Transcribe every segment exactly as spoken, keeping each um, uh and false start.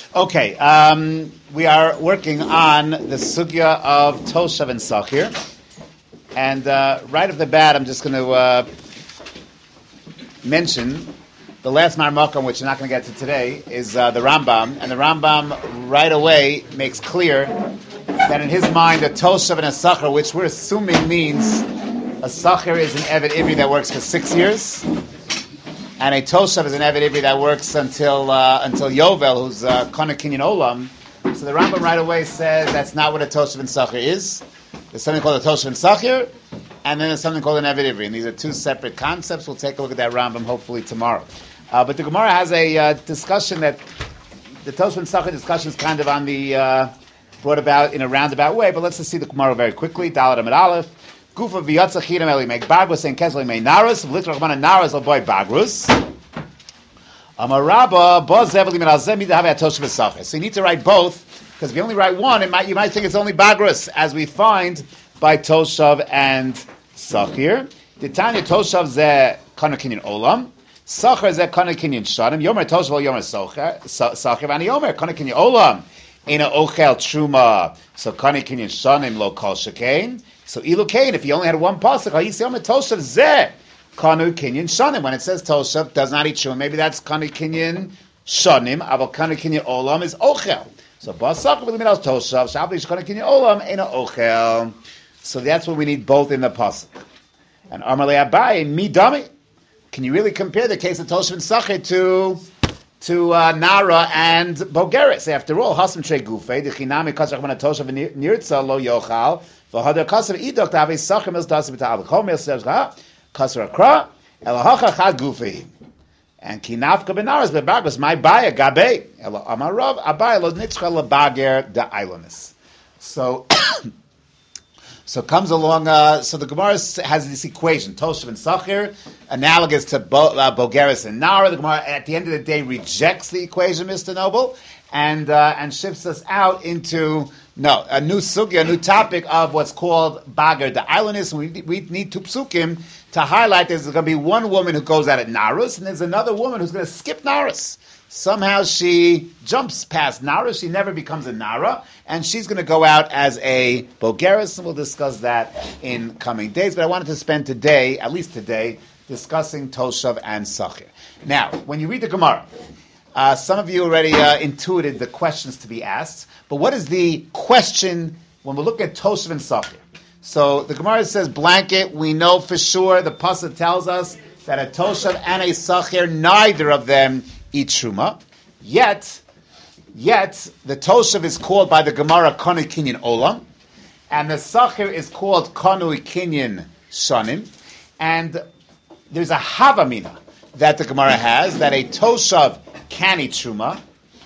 Okay, um, we are working on the sugya of Toshav and Sachir. And uh, right off the bat, I'm just going to uh, mention the last Marmakam, which we're not going to get to today, is uh, the Rambam. And the Rambam right away makes clear that in his mind, a Toshav and a Sachir, which we're assuming means a Sachir is an Eved Ivri that works for six years. And a Toshav is an Eved Ivri that works until uh, until Yovel, who's uh, Kana Kinyan Olam. So the Rambam right away says that's not what a Toshav and Sachir is. There's something called a Toshav and Sachir, and then there's something called an Eved Ivri. And these are two separate concepts. We'll take a look at that Rambam hopefully tomorrow. Uh, but the Gemara has a uh, discussion that the Toshav and Sachir discussion is kind of on the uh, brought about in a roundabout way. But let's just see the Gemara very quickly. Dalet Amud Aleph. Gufa v'yatza chidam eli make bagrus and kesli may naras v'litrach mana naras l'boy bagrus. Amarabba bozev li minalzeh mida have a toshav v'sachir. So you need to write both, because if you only write one, it might you might think it's only bagrus, as we find by toshav and sachir. The Tanya toshav ze kana kinyan olam, sachir ze kana kinyan shanim. Yomer toshav yomer sachir, sachir and yomer kana kinyan olam. Ena ochel truma, so kana kinyan shanim lo kol shekain. So ilu kain, if you only had one pasuk, hayisiyom toshav zeh kanu kinyan shanim. When it says toshav does not eat truma, maybe that's kanu kinyan shanim. Aval kanu kinyan olam is ochel. So basak v'liminal toshav shablish kanu kinyan olam ena ochel. So that's what we need both in the pasuk. And Amarle Abaye midami. Can you really compare the case of toshav and sachir to to uh, Nara and Bogeres? After all, hasam trei gufei dechinami kasach mana toshav nirtza lo yochal. V'hadar kasav idok ta'avei sachir mils dasim ta'avei kol mils says ha kasar akra elahacha chad gufei and kinafka benaras bebagos my baya gabe ela amarav abaya lo nitzcha lebager da ilonis. So, so comes along. Uh, so the Gemara has this equation: Toshav and Sachir, analogous to Bo, uh, Bogeres and Nara. The Gemara, at the end of the day, rejects the equation, Mister Noble, and uh, and shifts us out into no a new sugya, a new topic of what's called Bager the Ilonis. We we need two psukim to highlight. There's going to be one woman who goes out at Narus, and there's another woman who's going to skip Narus. Somehow she jumps past Nara, she never becomes a Nara, and she's going to go out as a Bogeres, and we'll discuss that in coming days. But I wanted to spend today, at least today, discussing Toshav and Sachir. Now, when you read the Gemara, uh, some of you already uh, intuited the questions to be asked, but what is the question when we look at Toshav and Sachir? So the Gemara says blanket, we know for sure, the Pasuk tells us that a Toshav and a Sachir, neither of them eat truma. Yet, yet the Toshav is called by the Gemara Kanu Kinyan Olam, and the Sachir is called Kanu Kinyan Shanim. And there's a Havamina that the Gemara has that a Toshav can eat truma,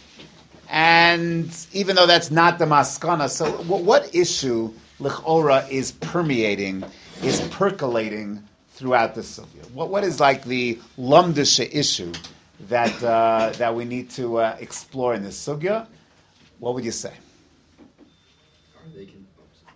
and even though that's not the maskana, so what, what issue L'chora is permeating, is percolating throughout the sugya? What what is like the lumdisha issue that uh, that we need to uh, explore in this sugya? What would you say? Are they can,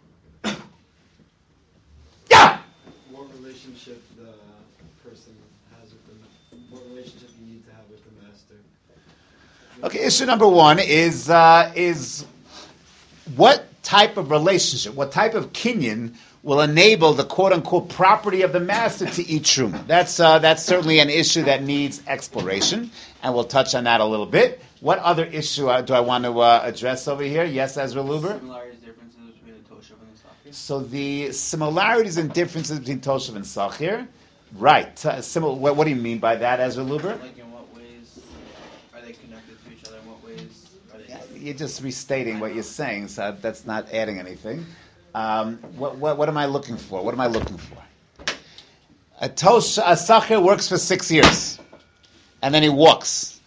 yeah. What relationship the person has with the what relationship you need to have with the master? Okay, issue number one is uh, is what type of relationship, what type of kinyan will enable the quote-unquote property of the master to eat truma. That's uh, that's certainly an issue that needs exploration, and we'll touch on that a little bit. What other issue uh, do I want to uh, address over here? Yes, Ezra Luber? Similarities, differences between the Toshav and the Sachir. So the similarities and differences between Toshav and Sachir, right. Uh, simil- what, what do you mean by that, Ezra Luber? Like in what ways are they connected to each other? In what ways are they... Yeah, you're just restating what you're saying, so that's not adding anything. Um, what, what, what am I looking for? What am I looking for? A, tosh, a Sachir works for six years, and then he walks.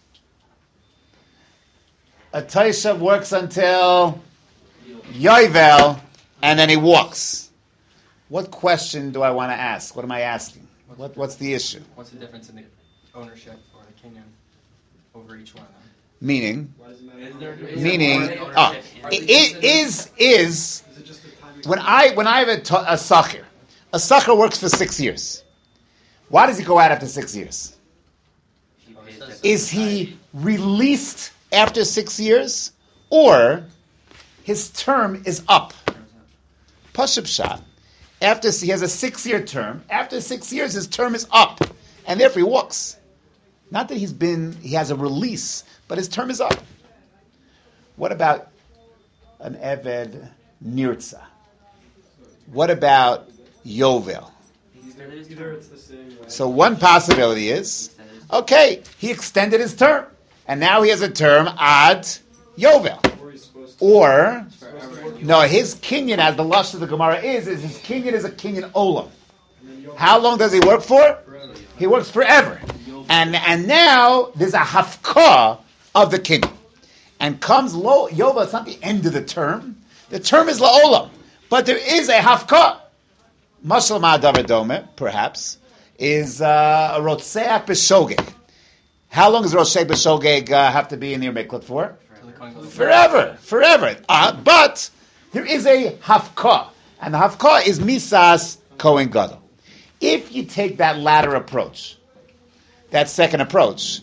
A Toshav works until Yovel, and then he walks. What question do I want to ask? What am I asking? What, what's the issue? What's the difference in the ownership or the kinyan over each one of them? Meaning, Why does it matter? Is there, meaning, is there ah, ownership? it, it is is. Is it just the timing? When I when I have a, to, a Sachir, a Sachir works for six years. Why does he go out after six years? Is he released after six years, or his term is up. Pashup Shah. After he has a six-year term, after six years his term is up, and therefore he walks. Not that he's been, he has a release, but his term is up. What about an Eved Nirtza? What about Yovel? Either it's the same way. So one possibility is, okay, he extended his term, and now he has a term ad Yovel. Or he's supposed to. Or, supposed to work no, his kinyan, as the lush of the Gemara is, is his kinyan is a kinyan olam. and then you'll- How long does he work for? Forever. He works forever. And and now there's a hafkah of the kinyan. And comes lo, Yovel, it's not the end of the term. The term is la'olam. But there is a hafkah. Mashal ma'adavar dome, perhaps, is uh, a rotseach b'shogeg. How long does rotseach b'shogeg uh, have to be in your miklat for? Forever, forever. Uh, but there is a hafkah, and the hafkah is misas kohen gadol. If you take that latter approach, that second approach,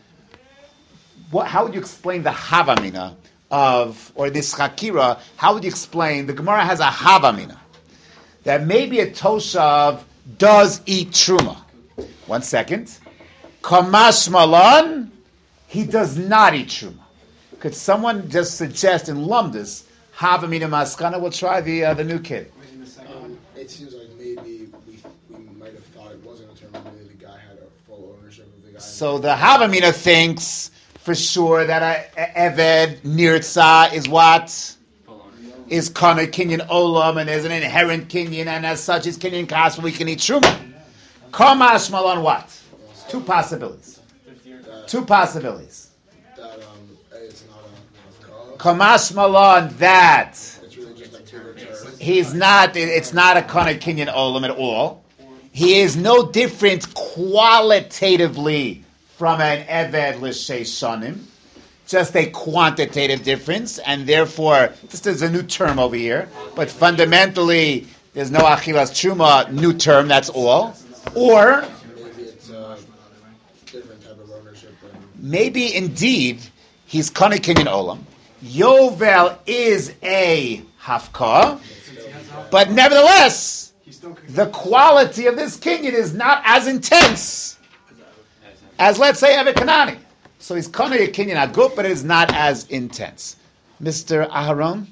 what, how would you explain the havamina of, or this chakira? How would you explain the Gemara has a havamina that maybe a toshav does eat truma? One second, kamash malan, he does not eat truma. Could someone just suggest in Lumdus, havamina maskana? We'll try the uh, the new kid. In the second Um, one. it seems like maybe we, we might have thought it wasn't a term, maybe the guy had a full ownership of the guy. So the havamina thinks for sure that a, a Eved Nirtza is what? Is kana kinyan olam, and there's an inherent kinyan, and as such is kinyan kaspa, we can eat truma. Kamash malan what? Two possibilities. that, Two possibilities. that um, it's not a Kamash malan that it's really just a bigger term. he's not, it's not a kana kinyan olam at all. He is no different qualitatively from an Eved l'shei shanim. Just a quantitative difference, and therefore, this is a new term over here, but fundamentally, there's no achilas truma, new term, that's all. Or, Maybe it's a different type of ownership. Than, maybe indeed, he's kana kinyan olam. Yovel is a hafkah, but nevertheless, the quality of this kinyan is not as intense as, let's say, Eved Kanani. So he's kana a kinyan aguf, but it is not as intense. Mister Aharon,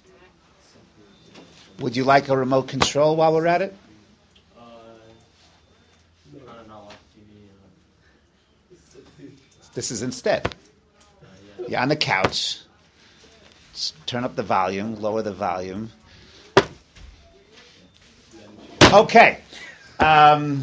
would you like a remote control while we're at it? Uh, I don't know, like T V. This is instead. You're on the couch. Just turn up the volume, lower the volume. Okay. Um,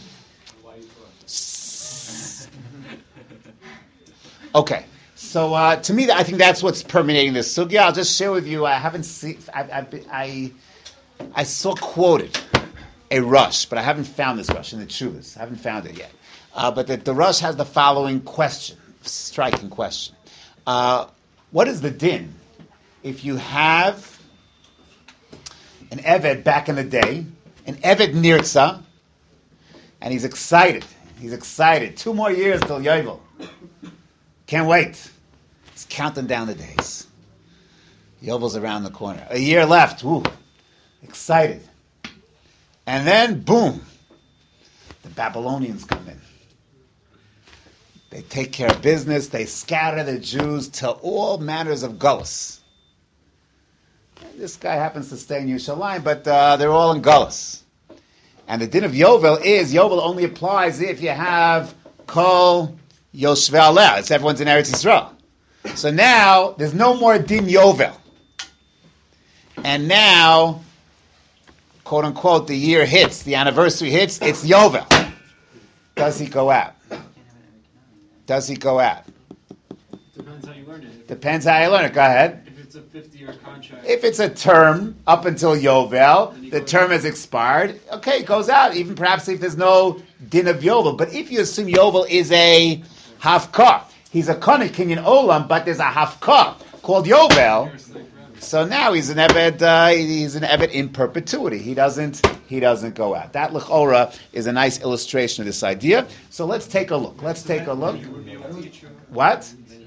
okay. So uh, to me, I think that's what's permeating this sugya. I'll just share with you. I haven't seen. I, I, I, I saw quoted a rush, but I haven't found this rush in the Chuvas. I haven't found it yet. Uh, but the, the rush has the following question, striking question. Uh, what is the din if you have an Eved back in the day, an Eved Nirtza, and he's excited. He's excited. Two more years till Yovel. Can't wait. He's counting down the days. Yovel's around the corner. A year left. Woo. Excited. And then, boom, the Babylonians come in. They take care of business. They scatter the Jews to all manners of gullus. This guy happens to stay in Yerushalayim, but uh, they're all in gullus. And the din of Yovel is, Yovel only applies if you have Kol Yoshvei Aleh. It's everyone's in Eretz Yisrael. So now, there's no more din Yovel. And now, quote unquote, the year hits, the anniversary hits, it's Yovel. Does he go out? Does he go out? Depends how you learn it. If, Depends how you learn it. Go ahead. if it's a fifty-year contract, If it's a term up until Yovel, the term has expired, okay, it goes out, even perhaps if there's no din of Yovel. But if you assume Yovel is a hafkah, he's a kana kinyan olam, but there's a hafkah called Yovel, so now he's an Eved, uh, he's an Eved in perpetuity. He doesn't, he doesn't go out. That L'chora is a nice illustration of this idea. So let's take a look. Let's take a look. you would be able to teach you. What? Then you would be able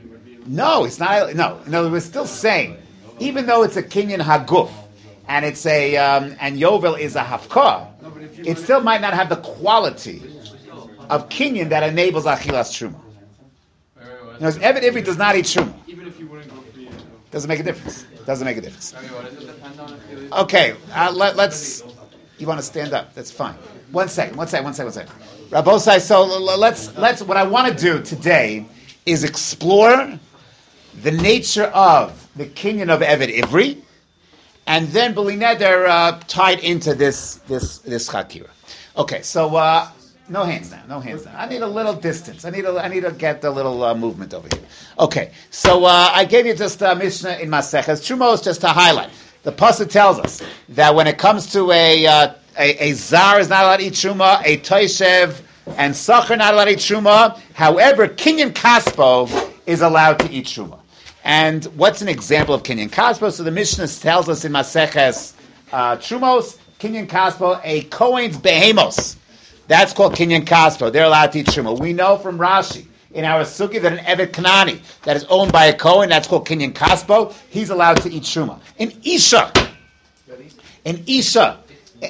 No, it's not. No, no, we're still saying, even though it's a kinyan haguf, and it's a um, and yovel is a hafkah, it still might not have the quality of kinyan that enables achilas truma. You know, Eved Ivri does not eat truma. Even if you wouldn't go for it. Doesn't make a difference. Doesn't make a difference. Okay, what does it depend on if you leave? Okay, uh, let, let's. You want to stand up? That's fine. One second. One second. One second. One second. Rabbosai. So let's let's. What I want to do today is explore the nature of the kinyan of Eved Ivri, and then B'li Neder uh, tied into this this this chakira. Okay. So uh, no hands now. No hands now. I need a little distance. I need a, I need to get a little uh, movement over here. Okay. So uh, I gave you just a Mishnah in Maseches Trumos just to highlight. The pasuk tells us that when it comes to a uh, a, a zar is not allowed to eat truma, a toishev and sachar not allowed to eat truma. However, kinyan kaspo is allowed to eat truma. And what's an example of kinyan kaspo? So the Mishnah tells us in Maseches uh, Trumos, kinyan kaspo, a kohen's behemos. That's called kinyan kaspo. They're allowed to eat truma. We know from Rashi in our sugi that an Evet Kanani that is owned by a Kohen, that's called Kinyan Kaspo, he's allowed to eat Truma. An Isha, an Isha, an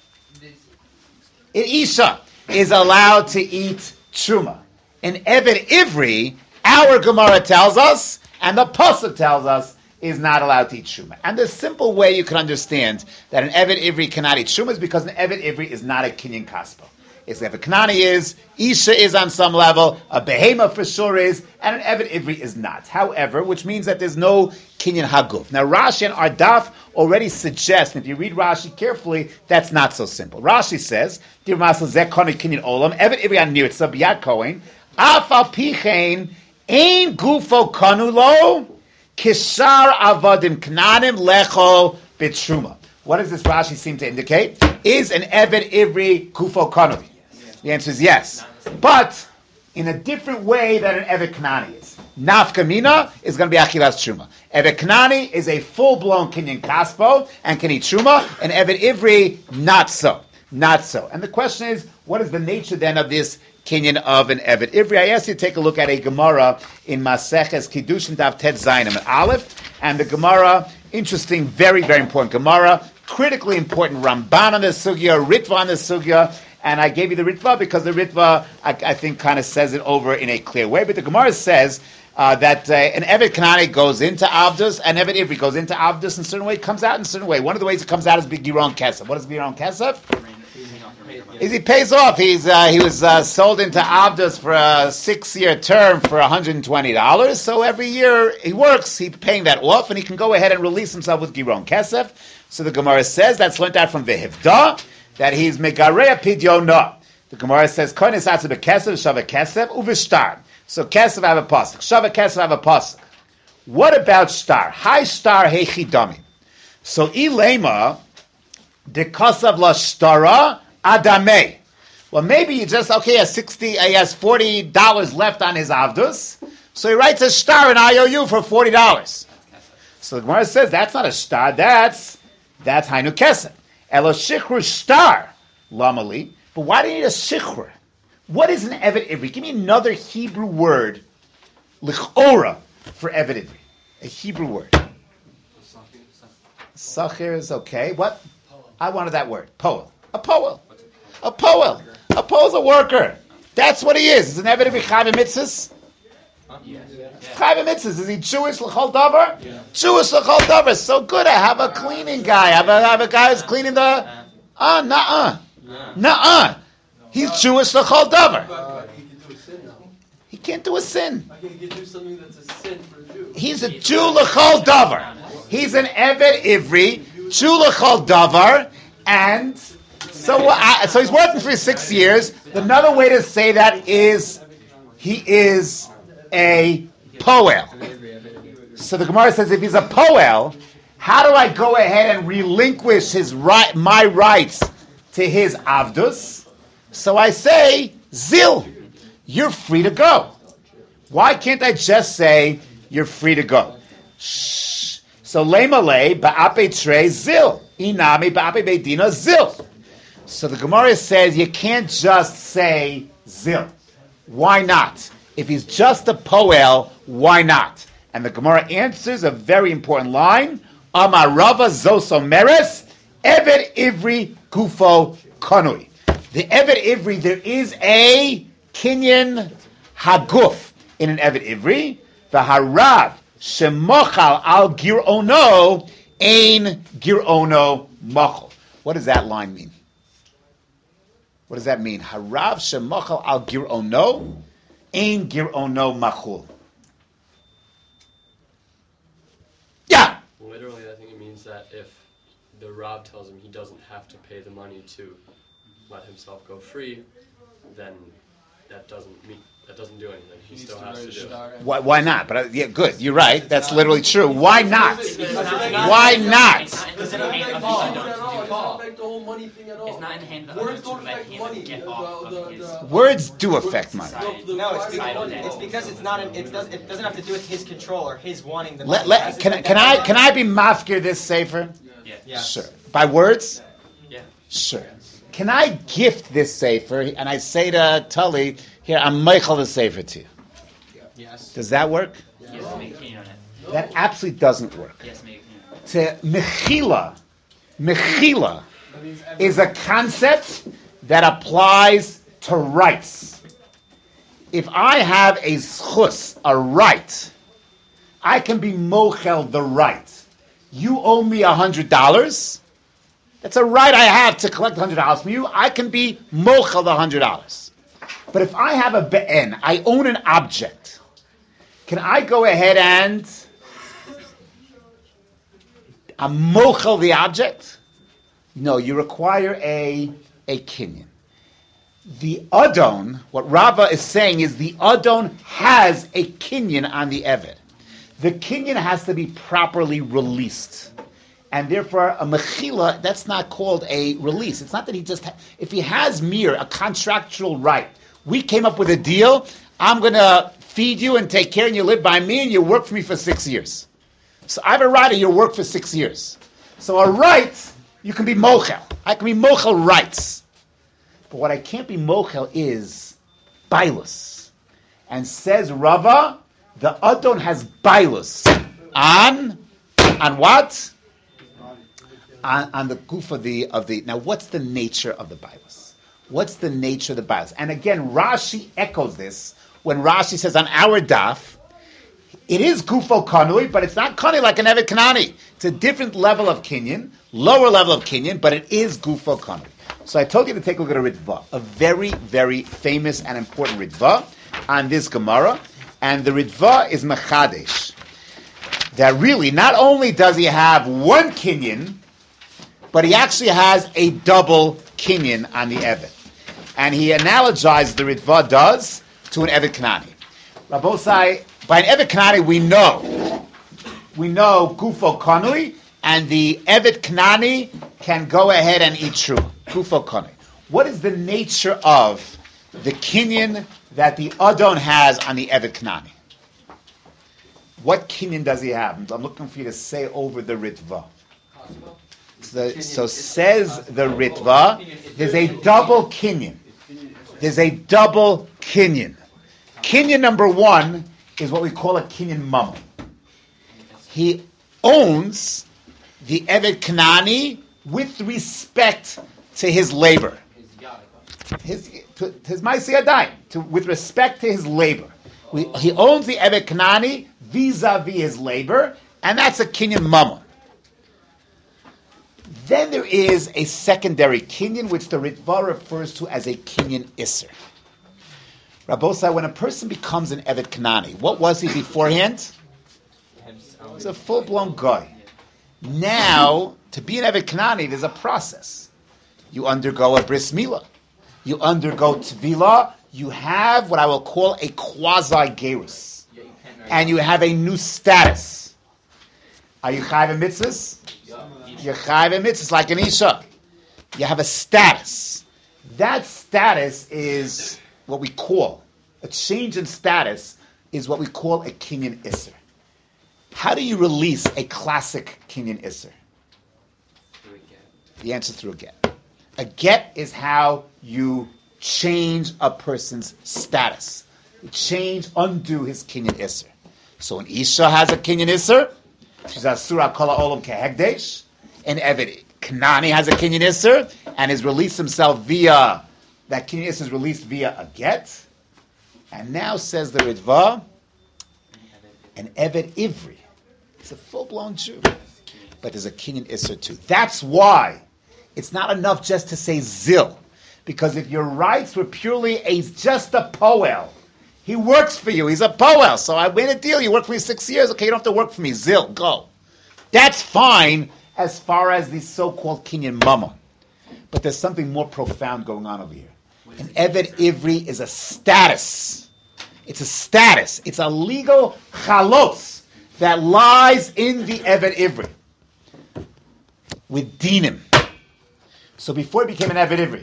Isha is allowed to eat Truma. An Evet Ivri, our Gemara tells us, and the Pasuk tells us, is not allowed to eat Truma. And the simple way you can understand that an Evet Ivri cannot eat Truma is because an Evet Ivri is not a Kinyan Kaspo. It's if a Kanani is, Isha is on some level, a Behema for sure is, and an Evet Ivri is not. However, which means that there's no Kinyan Haguf. Now Rashi and Ardaf already suggest, and if you read Rashi carefully, that's not so simple. Rashi says, Dir Masel Zeh Koni Kinyan Olam, Evet Ivri on Nirtza, B'yad Kohen, Afal Pichein, Ein Gufo Kanulo, Kishar Avadim Knanim Lecho B'Truma. What does this Rashi seem to indicate? Is an Evet Ivri Gufo Kanui? The answer is yes. But in a different way than an Evet Kanani is. Nafka Mina is going to be Achilas Truma. Evet Kanani is a full-blown Kinyan Kaspo and can eat Truma, and Evet Ivri, not so. Not so. And the question is, what is the nature then of this Kinyan of an Evet Ivri? I asked you to take a look at a Gemara in Maseches Kiddushin Daf Tet Zayinim and Aleph, and the Gemara, interesting, very, very important Gemara, critically important Ramban on the Sugya, Ritva on the Sugya, and I gave you the Ritva because the Ritva, I, I think, kind of says it over in a clear way. But the Gemara says uh, that uh, an Evet Kanani goes into Avdus, and Evet Ivri goes into Avdus in a certain way, comes out in a certain way. One of the ways it comes out is Giron Kesef. What is Giron Kesef? Is he pays off. He's uh, he was uh, sold into Avdus for a six-year term for one hundred twenty dollars. So every year he works, he's paying that off, and he can go ahead and release himself with Giron Kesef. So the Gemara says that's learned out from Vehivda, that he's Megareya Pidyona. The Gemara says, Koines Atze Bekesef, Shava Kesef, Uvishtar. So Kesef have a pasuk. Shava Kesef have a pasuk. What about Star? Hi Star Hechidami. So Ilema, de Kasav La Stara Adame. Well, maybe you just, okay, he has sixty, he has forty dollars left on his Avdus, so he writes a star in I O U for forty dollars. So the Gemara says, that's not a star, that's That's Hainu Kesef. Elo Shichru Star, Lamali. But why do you need a Shichru? What is an Evet Ivri? Give me another Hebrew word, Lichora, for Evet Ivri. A Hebrew word. Sachir is okay. What? I wanted that word. Poel. A Poel. A Poel. A Poel is a worker. That's what he is. Is an Evet Ivri Chayv Mitzvahs? Chayv Mitzvahs. Is he Jewish l'chol davar? Yeah. Jewish l'chol davar. So good. I have a cleaning guy. I have a, I have a guy who's cleaning the. Ah, uh, nah, uh, nah, He's Jewish l'chol davar. Uh, he can do a sin now. He can't do a sin. He can do something that's a sin for a Jew. He's a Jew l'chol davar. He's an Evet Ivri, Jew l'chol davar, and so uh, so he's working for six years. Another way to say that is he is a Poel. So the Gemara says, if he's a Poel, how do I go ahead and relinquish his right, my rights to his Avdus? So I say, Zil, you're free to go. Why can't I just say, you're free to go? Shh. So Lemale, Ba'ape Tre, Zil. Inami, Ba'ape Beidina, Zil. So the Gemara says, you can't just say Zil. Why not? If he's just a poel, why not? And the Gemara answers a very important line. Amar Rava Zosomeres, Eved Ivri Gufo Kanui. The Eved Ivri, there is a Kinyan Haguf in an Eved Ivri. The Harav Shemochal al Girono Ein Girono Mochel. What does that line mean? What does that mean? Harav Shemochal al Girono Ein Girono Machul. Yeah. Literally, I think it means that if the Rav tells him he doesn't have to pay the money to let himself go free, then that doesn't mean that doesn't do anything. He, He still needs to has to do it. register. Why, why not? But uh, yeah, good. You're right. That's literally true. Why not? Why not? It doesn't affect the whole money thing at all. It's not in the hand of Words others don't to let affect him money. get The- off the- of his the- Words do affect money. the- No, it's the- because, the- it's because it's not. An, it does. It doesn't have to do with his control or his wanting the Let, money. It let, has to can, do- can I can I be mafkir this sefer? Yeah. Yeah. Sure. By words? Yeah. Sure. Can I gift this sefer and I say to Tully, here, I'm Michael the sefer to you? Yes. Does that work? Yes, make a opinion on it. That absolutely doesn't work. Yes, make a opinion. To mechila, mechila is a concept that applies to rights. If I have a schus, a right, I can be mochel the right. You owe me a hundred dollars. That's a right I have to collect a hundred dollars from you. I can be mochel the hundred dollars. But if I have a be'en, I own an object. Can I go ahead and I'm mochel the object? No, you require a a kinyan. The adon, what Rava is saying is the adon has a kinyan on the eved. The kinyan has to be properly released. And therefore, a mechila, that's not called a release. It's not that he just, ha- if he has mir, a contractual right, we came up with a deal, I'm going to feed you and take care and you live by me and you work for me for six years. So I have a right and you work for six years. So a right, you can be mochel. I can be mochel rights. But what I can't be mochel is bailus. And says Rava, the adon has bailus. On, on what? On, on the goof of the, of the, now what's the nature of the bailus? What's the nature of the bailus? And again, Rashi echoes this when Rashi says on our daf, it is gufo kanui, but it's not kanui like an Evet Kanani. It's a different level of kinyan, lower level of kinyan, but it is gufo kanui. So I told you to take a look at a Ritva, a very, very famous and important Ritva on this Gemara, and the Ritva is Mechadesh. That really, not only does he have one kinyan, but he actually has a double kinyan on the Evet. And he analogizes, the Ritva does, to an Evet Kanani. Rabosai, by an Evet Kanani we know, we know Gufo Kanui, and the Evet Kanani can go ahead and eat true. Gufo Kanui. What is the nature of the kinyan that the Adon has on the Evet Kanani? What kinyan does he have? I'm looking for you to say over the Ritva. So, so says the Ritva, there's a double kinyan. There's a double kinyan. Kinyan number one is what we call a kinyan mama. He owns the Evet Kanani with respect to his labor. His, to, his Maisi Adayim, to with respect to his labor. We, he owns the Evet Kanani vis-a-vis his labor, and that's a kinyan mama. Then there is a secondary kinyan, which the Ritva refers to as a kinyan isser. Rabosai, when a person becomes an Evet Kanani, what was he beforehand? He was a full-blown guy. Now, to be an Evet Kanani, there's a process. You undergo a bris milah. You undergo tvila. You have what I will call a quasi-gerus. And you have a new status. Are you chayv in mitzvahs? You're chayv in mitzvahs like an isha. You have a status. That status is what we call, a change in status is what we call a kinyan isser. How do you release a classic kinyan isser? The answer is through a get. A get is how you change a person's status. change, undo his kinyan isser. So an Isha has a kinyan isser, she's asura kala olam kehegdesh. An Eved Knani has a kinyan isser and is released himself via, that kinyan isser is released via a get. And now says the Ritva, an Eved Ivri. It's a full-blown Jew. But there's a kinyan isser too. That's why it's not enough just to say zil. Because if your rights were purely a, just a poel, he works for you, he's a poel. So I made a deal, you work for me six years, okay, you don't have to work for me, zil, go. That's fine as far as the so-called kinyan mama. But there's something more profound going on over here. An Eved Ivri is a status. It's a status. It's a legal chalos that lies in the Eved Ivri with dinim. So before he became an Eved Ivri,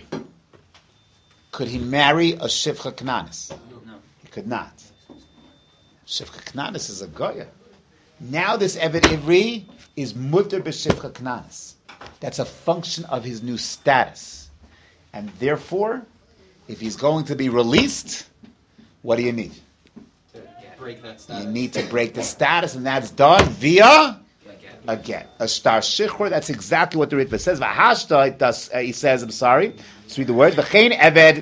could he marry a Shivcha Knanis? No. He could not. Shivcha Knanis is a goya. Now this Eved Ivri is mutter b'Shivcha Knanis. That's a function of his new status. And therefore, if he's going to be released, what do you need? To break that status. You need to break the status, and that's done via a get. A star shichur, that's exactly what the Ritva says. V'hashta, it does, uh, he says, I'm sorry, let's read the words. V'chein eved,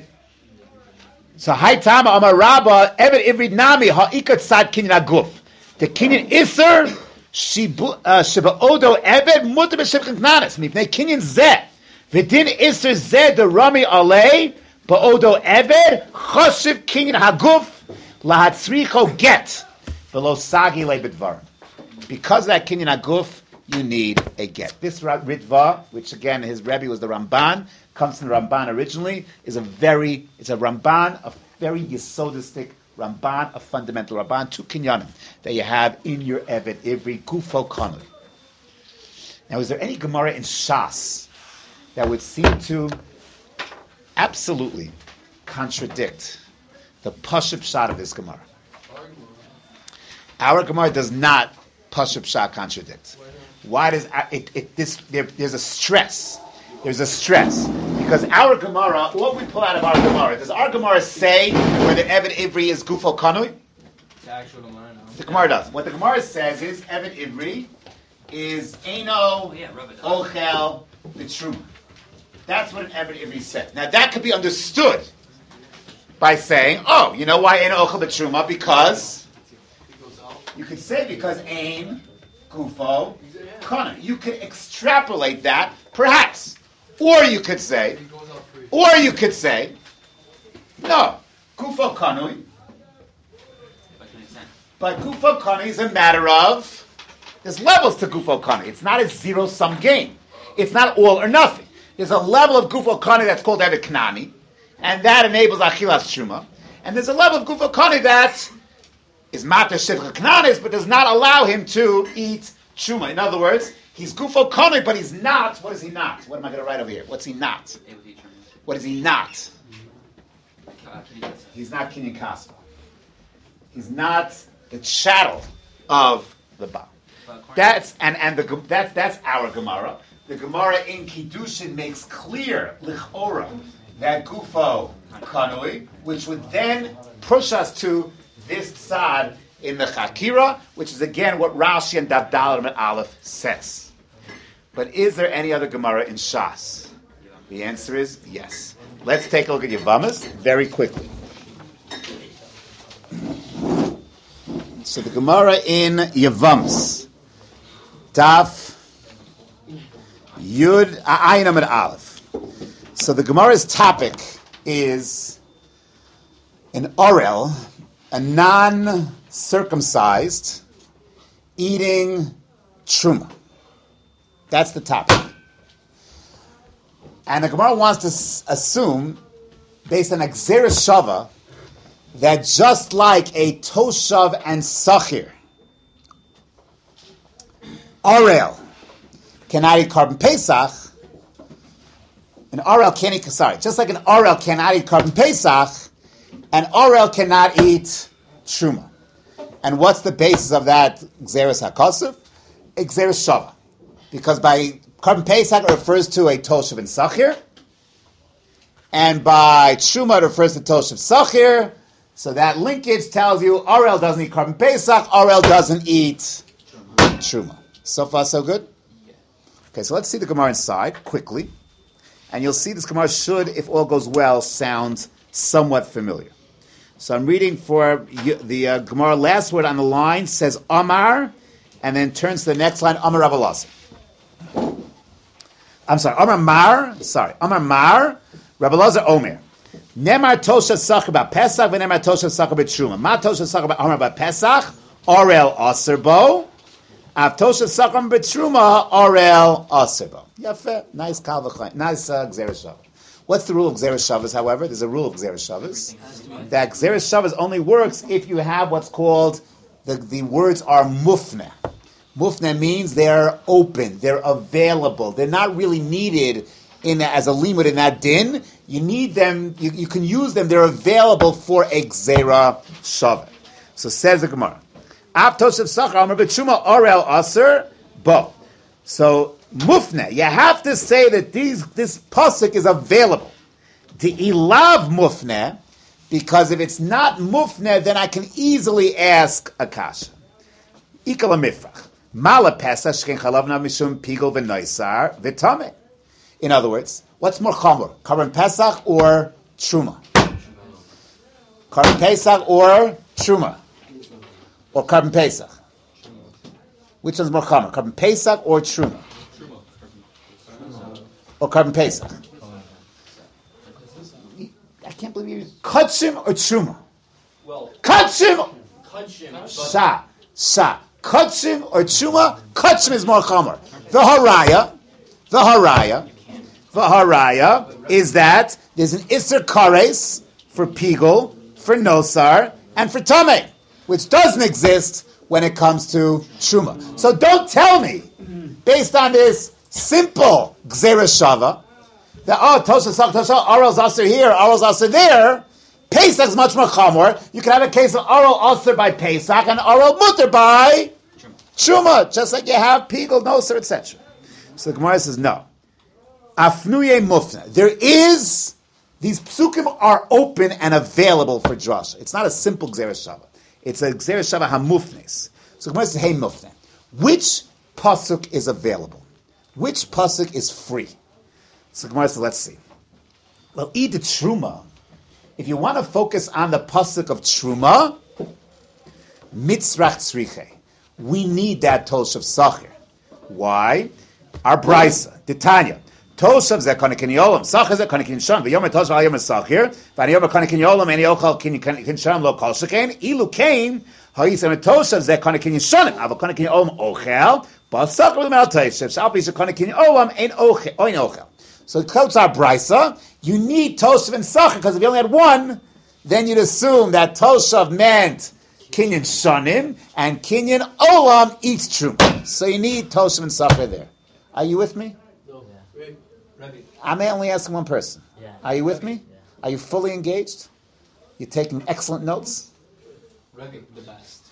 so hai tama amar rabba, eved ivrid nami, ha'ikot sad kinyan aguf. The kinyan iser, shiba odo eved, mutter b'shivchen knanis. Mipnei kinyan zeh. V'din iser zeh de rami alei, ba'odo eved, choshiv kinyan haguf, lahatzricho get. V'lo sagi le b'dvarim. Because of that kinyan aguf, you need a get. This Ritva, which again his Rebbe was the Ramban, comes from the Ramban originally, is a very, it's a Ramban, a very yesodistic Ramban, a fundamental Ramban, two kinyanim that you have in your Eved Ivri Gufo Kanu. Now, is there any Gemara in Shas that would seem to absolutely contradict the Pashup Shot of this Gemara? Our Gemara does not Pashup Shah contradict. Why does it, it this there, there's a stress. There's a stress. Because our Gemara, what we pull out of our Gemara, does our Gemara say where the Eved Ivri is Gufo Kanui? The actual Gemara, no. The Gemara does. What the Gemara says is Eved Ivri is Eino Oh, yeah, rub it down. Ochel B'Truma. That's what an Eved Ivri says. Now that could be understood by saying, oh, you know why Eino Ochel B'Truma? Because you could say because Ein, Gufo, Kana. You could extrapolate that, perhaps. Or you could say, or you could say, no, Gufo Kanui. But Gufo Kanui is a matter of, there's levels to Gufo Kanui. It's not a zero-sum game. It's not all or nothing. There's a level of Gufo Kanui that's called Eved Knani, and that enables Achilas Truma. And there's a level of Gufo Kanui that is Mater Shivcha Knanis, but does not allow him to eat Truma. In other words, he's Gufo Kanui, but he's not, what is he not? What am I going to write over here? What's he not? What is he not? He's not Kinyan Kaspa. He's not the chattel of the Baal. That's and and the that's that's our Gemara. The Gemara in Kiddushin makes clear lichora that Gufo Kanui, which would then push us to this tzad in the Chakira, which is again what Rashi and Davdal and Aleph says. But is there any other Gemara in Shas? The answer is yes. Let's take a look at Yavamas very quickly. So the Gemara in Yavamas, Daf Yud Ayin Amid Aleph. So the Gemara's topic is an orel, a non-circumcised, eating truma. That's the topic. And the Gemara wants to s- assume, based on Xeris Shava, that just like a Toshav and Sachir, Orel cannot eat carbon Pesach, an Orel can't eat, sorry, just like an Orel cannot eat carbon Pesach, an Orel cannot eat Truma. And what's the basis of that Xeris HaKosov? Xeris Shava. Because by carbon Pesach it refers to a Toshav and Sachir, and by Truma it refers to Toshav Sachir, So that linkage tells you Arel doesn't eat Carbon Pesach, Arel doesn't eat Truma. So far, so good? Okay, so let's see the Gemara inside, quickly. And you'll see this Gemara should, if all goes well, sound somewhat familiar. So I'm reading for you, the uh, Gemara, last word on the line says Amar, and then turns to the next line, Amar Rabbi Elazar. I'm sorry, Amar Mar, sorry, Amar Mar, Rabbi Elazar Omer. Nemar Tosha Sacher ba Pesach, v'nemar Tosha Sacher b'Truma. Ma Tosha Sacher ba Amar ba Pesach, Orel Aserbo. Av Tosha Sacher b'Truma, Orel Aserbo. Yafeh, nice Kalvachayim, nice uh, Gzeres Shavas. What's the rule of Gzeres Shavas, however? There's a rule of Gzeres Shavas. That Gzeres Shavas only works if you have what's called, the, the words are mufne. Mufne means they're open, they're available, they're not really needed in as a limud in that din. You need them, you, you can use them, they're available for a Gzera Shavah. So says the Gemara. Av Toshav Sachar Amar b'Truma Orel Aser Bo. So mufne, you have to say that these this pasuk is available. The ilav mufne, because if it's not mufne, then I can easily ask a kasha. Ikala mifrach. Mala pesach shken chalavna mishum pigol v'noisar v'tameh. In other words, what's more chomer, Carbon Pesach or Truma? Carbon Pesach or Truma? Or Carbon Pesach? Which one's more chomer, Carbon Pesach or Truma? Or Carbon Pesach? I can't believe you. Kachim or Truma? Well, Kachim! Kachim. Sha. Sha. Kachim or Truma? Kachim is more chomer. The haraya, the haraya, the haraya is that there's an Isser Kares for Pigol, for Nosar, and for Tameh, which doesn't exist when it comes to Truma. So don't tell me, based on this simple Gzeres Shava, that, oh, Tosha Sak, Tosha, Arel's Aser here, Arel's Aser there, Pesach's much more chamor. You can have a case of Arel Aser by Pesach and Arel Mutter by Truma, just like you have Pigol, Nosar, et cetera. So the Gemara says, no. Afnuye mufna. There is, these psukim are open and available for drasha. It's not a simple Gzeres Shava. It's a Gzeres Shava hamufnes. So the Gemara says, hey mufna. Which pasuk is available? Which pasuk is free? So the Gemara says, let's see. Well, eat the Truma. If you want to focus on the pasuk of Truma, mitzrach tzriche. We need that Toshav Sachir. Why? Our Brisa, Titania. Toshav ze konikin yolam, Sachir ze konikin sham. V'yom Toshav al yom Sachir. V'aniyom konikin yolam, and yochal kin sham lo kol shekain. Ilu kain ha'yisem Toshav ze konikin shanim. Ava konikin yolam ochel. But Sachir l'mel Toshav. Shalpi ze konikin yolam ein ochel. Oin ochel. So it quotes our Brisa. You need Toshav and Sachir because if you only had one, then you'd assume that Toshav meant Kinyan Shanim, and Kinyan Olam eats true. So you need Toshav and Sachir there. Are you with me? No. Yeah. Rabbi. I may only ask one person. Yeah. Are you with me? Yeah. Are you fully engaged? You're taking excellent notes? Rabbi, the best.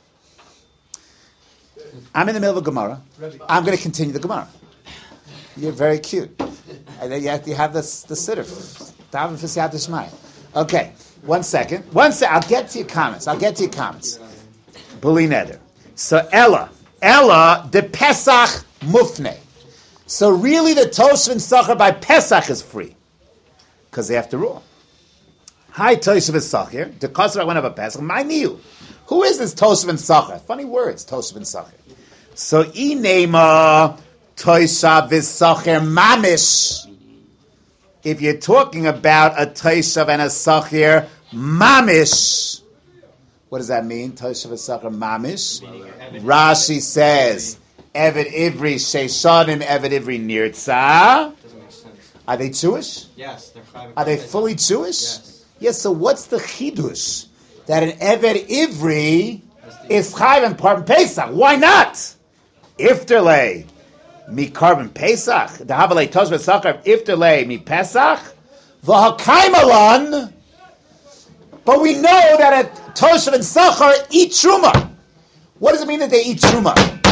I'm in the middle of a Gemara. Rabbi. I'm going to continue the Gemara. You're very cute. And then you have to have this, the sitter. Daven for Siyat Shmai. Okay. One second. One second. I'll get to your comments. I'll get to your comments. Buli Neder. So Ella. Ella, the Pesach Mufne. So really the Toshav and Sachar by Pesach is free. Because they have to rule. Hi Toshav and Sachar. The Kasra went up a Pesach. My new. Who is this Toshav and Sachar? Funny words, Toshav and Sachar. So Inema Toshav and Sachar Mamish. If you're talking about a Toshav and a Sachir Mamish, what does that mean? Toshav and Sachir Mamish. Rashi says, Eved Ivri Sheishanim Eved Ivri Nirtza. Doesn't make sense. Are they Jewish? Yes, they're five. Are they fully Jewish? Yes. Yes, so what's the chidush? That an Eved Ivri is Chayv and Carbon Pesach. Why not? Ifterlei. Mi Carbon Pesach, the Habalei Toshav Sachar, Ifterlei mi Pesach, v'hakaimalan. But we know that a Toshav and Sachar eat Truma. What does it mean that they eat Truma?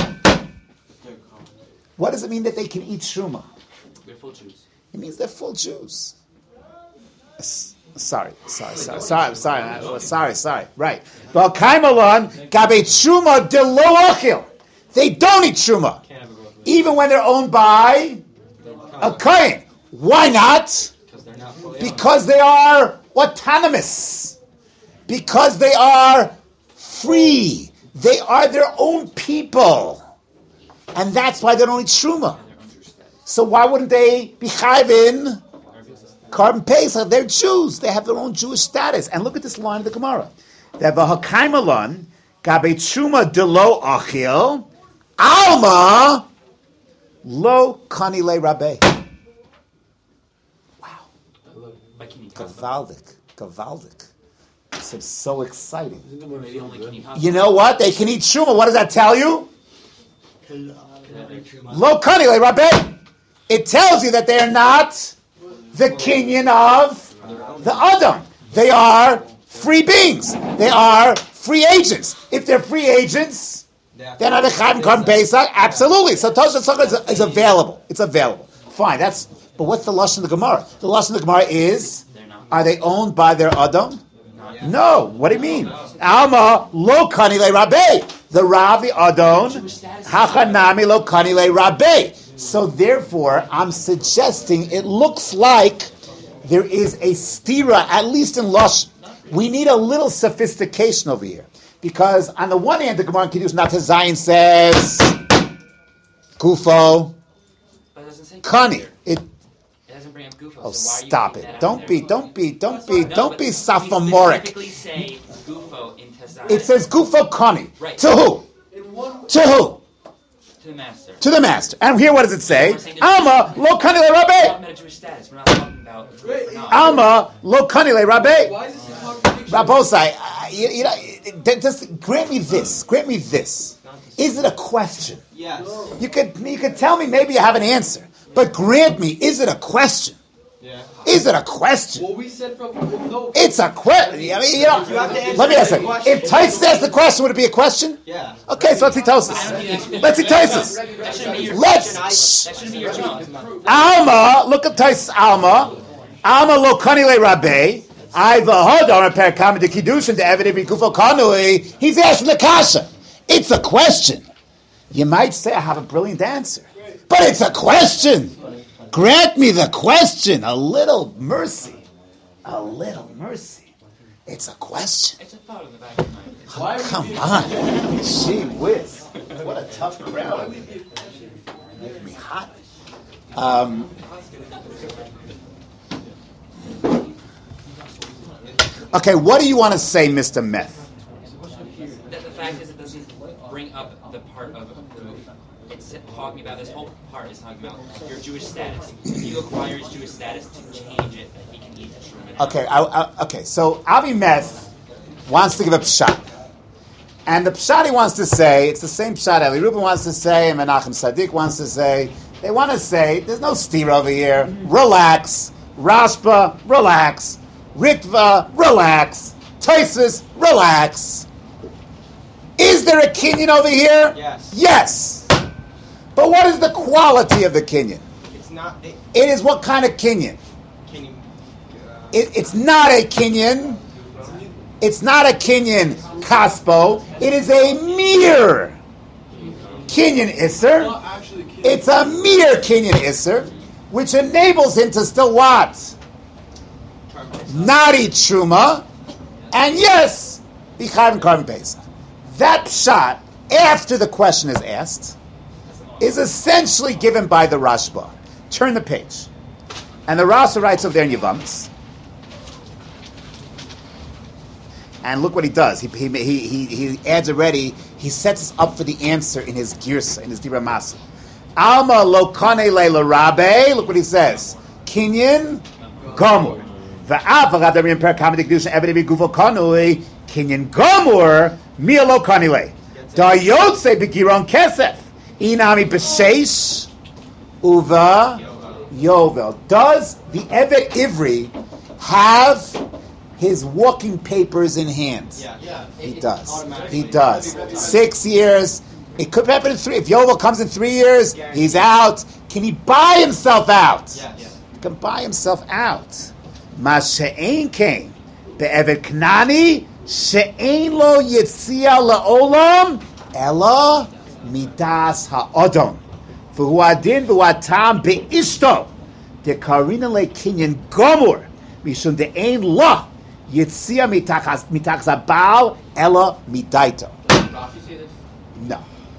What does it mean that they can eat Truma? They're full Jews. It means they're full Jews. Yes. Sorry, sorry, sorry, sorry, sorry, uh, sorry, sorry. Right. V'alkaimalon gabe truma de lo achil. They don't eat truma, Can't have it both ways. even when they're owned by a kohen. Why not? Because they're not fully Because they are autonomous. Because they are free. They are their own people. And that's why they don't eat truma. So why wouldn't they be chayvin carbon pesach? They're Jews. They have their own Jewish status. And look at this line of the Gemara. That v'hakaimalon gabe truma de lo achil alma lo kanile rabbe. Wow. Gavaldik. Gavaldik. This is so exciting. You know what? They can eat truma. What does that tell you? Lo kanile rabbe. It tells you that they are not the kinyan of the Adam. They are free beings. They are free agents. If they're free agents, then are they chayv carbon pesach? Absolutely. So Tosha Tzachar is, is available. It's available. Fine. That's. But what's the lashon of the Gemara? The lashon of the Gemara is: are they owned by their Adam? No. What do you mean? Alma lo kanile rabbe. The Rav, the Adon, hachanami lo kanile rabbe. So therefore, I'm suggesting it looks like there is a stira, at least in Lush. We need a little sophistication over here. Because on the one hand, the Gemara in Kiddush Nata Zayin says, Gufo, Kani. It, It doesn't bring up Gufo. oh, so why are you stop putting it. that Don't out be, there? don't be, don't be, No, don't but be we sophomoric. specifically say Gufo in Tazai. It says Gufo Kani. Right. To who? To who? to the master. To the master. And here, what does it say? We're saying that- Alma lo kanile We're talking rabbe. about a Jewish status. We're not talking about. we're not. Alma lo kanile rabbe. Why is this a contradiction? Rabosai, uh, you, you know, it- just grant me this. Grant me this. Is it a question? Yes. You could you could tell me maybe you have an answer, but grant me, is it a question? Yeah. Is it a question? What we said from well, no. It's a question. I mean, you know, You have to answer let me ask the you. question. If Titus asked the question, would it be a question? Yeah. Okay, so let's see I don't Tosis. think Let's see Tosis. That shouldn't be your. Let's. That shouldn't be your job. Alma, look at Tosis. Alma, Alma lo kanile rabbe. I v'hodar per kamen de kiddushin de evidei b'kufo kanui. He's asking the kasha. It's a question. You might say I have a brilliant answer, but it's a question. Grant me the question. A little mercy. A little mercy. It's a question. It's a thought in the back of my mind. Why are we Come being- on. Gee whiz. What a tough crowd. Make me hot. Um, okay, what do you want to say, Mister Meth? That the fact is, it doesn't bring up the part of the. It's talking about this whole part is talking about your Jewish status. If you acquire his Jewish status to change it, that he can eat the truma. Okay, I, I, okay. So Avi Meth wants to give a pshat, and the pshat he wants to say, it's the same pshat Eli Rubin wants to say, and Menachem Sadiq wants to say. They want to say, there's no steer over here. Relax, Rashba, relax, Ritva, relax, Tosfos, relax. Is there a Kinyan over here? Yes. Yes. But what is the quality of the Kinyan? It's not. It, It is what kind of Kinyan? can you? Uh, It, it's not a Kinyan. It's not a Kinyan Kaspo. It is a mere Kinyan Isser. Not actually kidding. It's a mere Kinyan Isser, which enables him to still what? Not eat Truma, and yes, be Chayv Carbon Pesach. That shot, after the question is asked, is essentially given by the Rashba. Turn the page. And the Rashba writes over there in Yevamot. And look what he does. He, he, he, he, he adds already, he sets us up for the answer in his Girsa, in his Dibra Masa. Alma lo kane le rabbe. Look what he says. Kinyan gomur. Va'av v'gadamim per kamedik dusha evidei b'gufo kanui. Kinyan gomur mi lo kane le. Da yotze b'giron kesef. Inami b'sheish uva yovel. Does the Evet Ivri have his walking papers in hand? yeah. Yeah. He does. He does. Six years. It could happen in three. If Yovel comes in three years, he's out. Can he buy himself out? Yes. He can buy himself out. Ma she'ein came be'eved Knani she'ein lo yitzia la'olam ela midas ha'odom v'hu adin v'hu atam be'ishto dekarina le'kinyan gomur mishum de'ein la yitzia mitachas mitachas ha'bal ela midaito. No.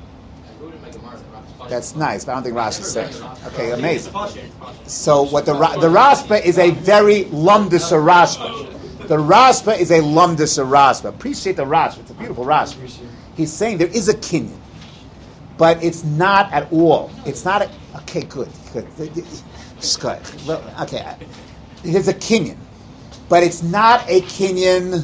That's nice, but I don't think Rashi said it. Okay, amazing. So what the the Rashba is a very lumdisha Rashba. The Rashba is a lumdisha Rashba. Appreciate the Rashba. It's a beautiful Rashba. He's saying there is a kinyan, but it's not at all. It's not a... Okay, good. Good. Just good. Well, okay. There's a kinyan, but it's not a kinyan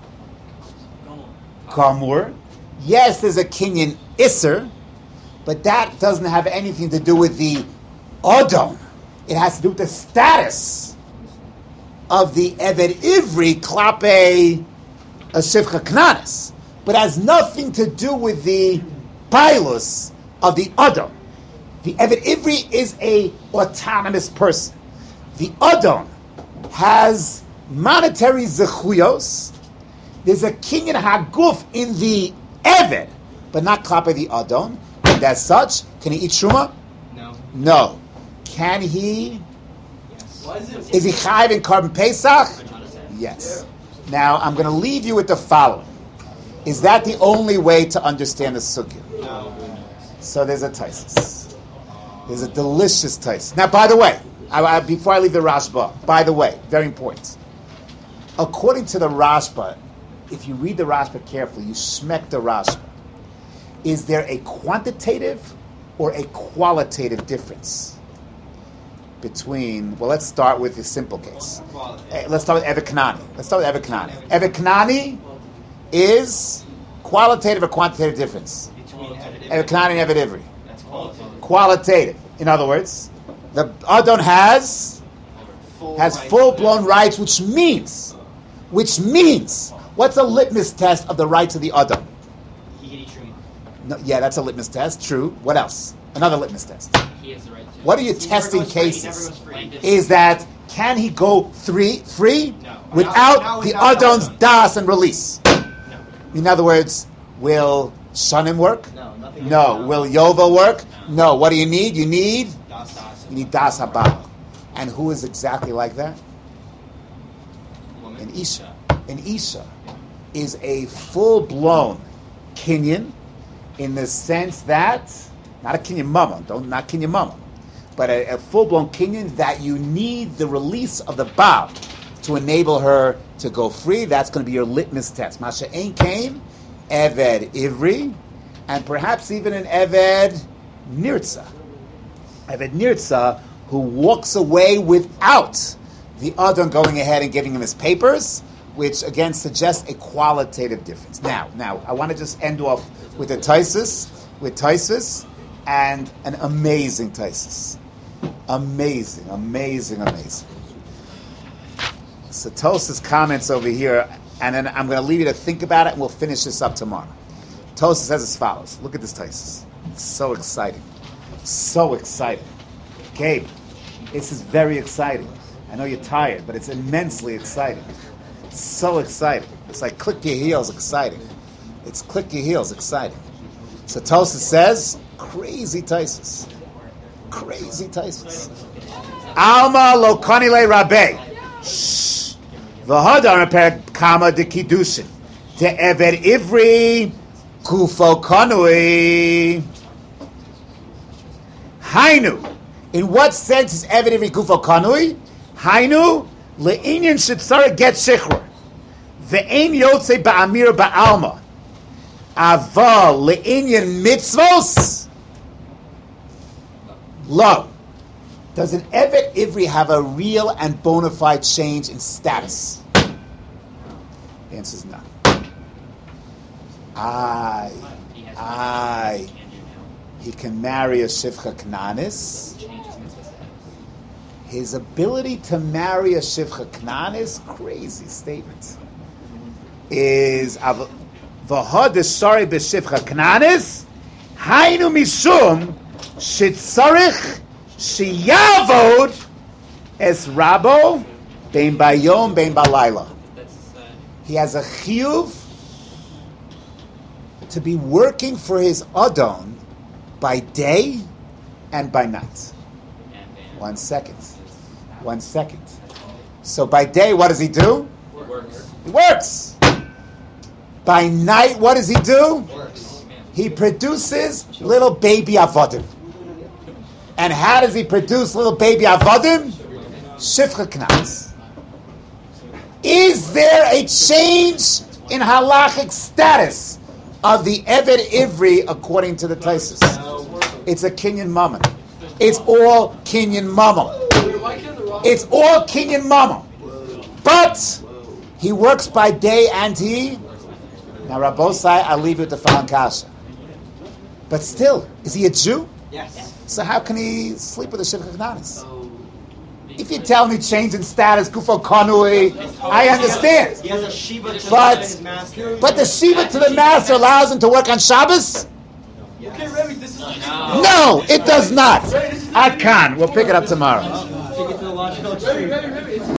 Gamur. Yes, there's a kinyan Isser, but that doesn't have anything to do with the Odom. It has to do with the status of the Eved Ivri Klape Shivcha Knanis, but has nothing to do with the Pilus of the Odom. The Eved Ivri is a autonomous person. The Odom has monetary zechuyos. There's a kinyan haguf in the Eved, but not Klape the Odom. And as such, can he eat Truma? No. No. Can he? Yes. Why is it? Is he chayiv in Korban Pesach? Yes. Now, I'm going to leave you with the following. Is that the only way to understand the sugya? No. So there's a taisis. There's a delicious taisis. Now, by the way, I, I, before I leave the Rashba, by the way, very important. According to the Rashba, if you read the Rashba carefully, you smack the Rashba. Is there a quantitative or a qualitative difference between, well, let's start with the simple case. Uh, let's start with Eved Knani. Let's start with Eved Knani. Eved Knani is qualitative or quantitative difference? Eved Knani and Eved Ivri. That's qualitative. Qualitative. In other words, the Adon has has full-blown rights, which means, which means, what's a litmus test of the rights of the Adon? He can eat Truma. No, yeah, that's a litmus test. True. What else? Another litmus test. He has the right to. What are you He never testing goes free, he cases? never goes free. Is that can he go three free No. without Now- now the without Adon's Adon. das and release? No. In other words, will Shanim work? No, nothing. No. Will Yovel work? No. What do you need? You need Das, das. you need das habal. And who is exactly like that? Woman. An Isha. An Isha is a full-blown Kinyan in the sense that, not a Kinyan mama, don't not Kinyan mama, but a, a full-blown Kinyan that you need the release of the Baal to enable her to go free. That's going to be your litmus test. Masha Ein came, Eved Ivri, and perhaps even an Eved Nirtza. Eved Nirtza, who walks away without the Adon going ahead and giving him his papers, which again suggests a qualitative difference. Now, now I want to just end off with a Taisus, with Taisus, and an amazing Taisus. Amazing, amazing, amazing. So Tosas comments over here, and then I'm going to leave you to think about it, and we'll finish this up tomorrow. Tosas says as follows. Look at this Taisus. It's so exciting. So exciting. Gabe, this is very exciting. I know you're tired, but it's immensely exciting. So exciting. It's like click your heels exciting. It's click your heels exciting. So Tosas says, crazy Taisus. Crazy Taisus. Alma lo konile rabbe. Shh. V'hadar per kama de kiddushin. De eved ivri kufo konui. Hainu. In what sense is eved ivri kufo konui? Hainu le'inyan shetzara get shichur. Ve'ein yotze ba'amir ba'alma. Ava le'inyan mitzvos. Lo. Does an Eved Ivri have a real and bona fide change in status? The answer is no. Aye. Aye. He can marry a Shivcha Knanis. His ability to marry a Shivcha Knanis, crazy statement, is V'had Sorry b'Shivcha Knanis, Hainu Mishum Shitzarich Sheyavod Es Rabo bein bayom, bein balayla. That's uh, He has a chiyuv to be working for his adon by day and by night. and, and One second. One second. So by day, what does he do? it works. He works. By night, what does he do? He produces little baby avodim. And how does he produce little baby avodim? Shifcha knas. Is there a change in halachic status of the Eved Ivri according to the Taisus? It's a Kinyan Mammon. It's all Kinyan Mammon. It's all Kinyan Mammon. But he works by day and he... Now, Rabbosai, I'll leave you with the Fahan Kasha. But still, is he a Jew? Yes. So how can he sleep with a Shivcha Knanis? If you tell me change in status, Kufo Kanui, I understand. He has a Shiva to But- his master. But the Shiva to the master allows him to work on Shabbos? Okay, Rebbe, this is No. No, it does not. Akan. We'll pick it up tomorrow. take it to the logical extreme.